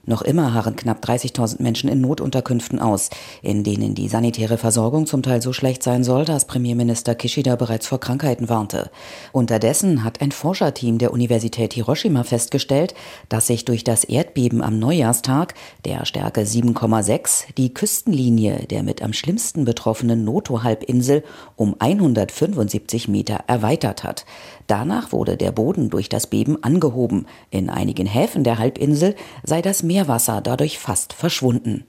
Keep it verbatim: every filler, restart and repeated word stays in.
Noch immer harren knapp dreißigtausend Menschen in Notunterkünften aus, in denen die sanitäre Versorgung zum Teil so schlecht sein soll, dass Premierminister Kishida bereits vor Krankheiten warnte. Unterdessen hat ein Forscherteam der Universität Hiroshima festgestellt, dass sich durch das Erdbeben am Neujahrstag, der Stärke sieben Komma sechs, die Küstenlinie der mit am schlimmsten betroffenen Noto-Halbinsel um hundertfünfundsiebzig Meter erweitert hat. Danach wurde der Boden durch das Beben angehoben. In einigen Häfen der Halbinsel sei das Meerwasser dadurch fast verschwunden.